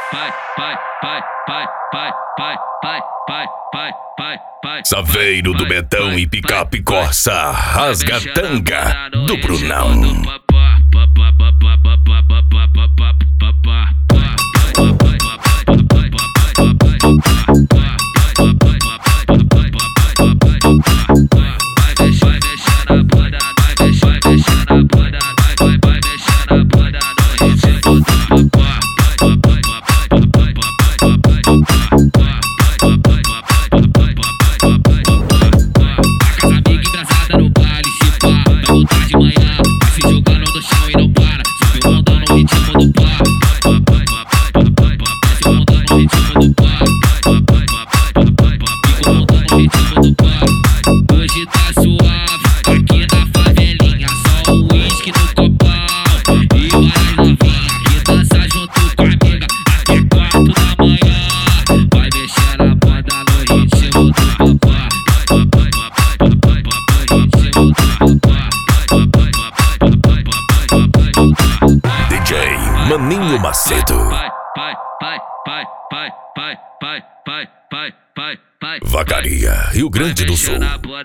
Saveiro do Betão e Picape Corsa, Rasgatanga do Brunão. Hoje tá suave, aqui na favelinha, só o uísque no copão e várias novinhas que dança junto com a amiga até 4 da manhã. Vai mexer na banda no ritmo do papá, DJ Maninho Macedo. Vacaria, Rio Grande do Sul.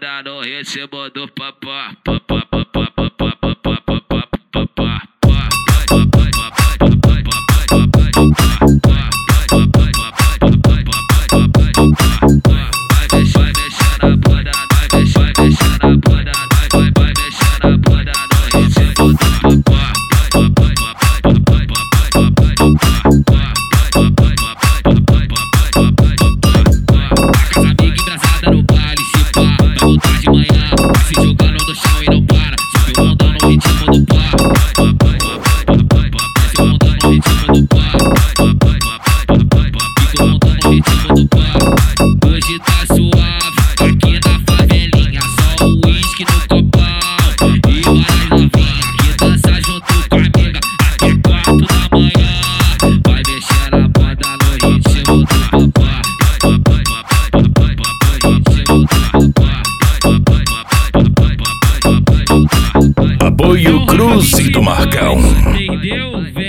Hoje tá suave, aqui na favelinha, só o uísque no copão e várias novinhas que dança junto com a amiga até 4 da manhã. Vai mexer na banda no ritmo do papá, Apoio Cruz e do Marcão. entendeu?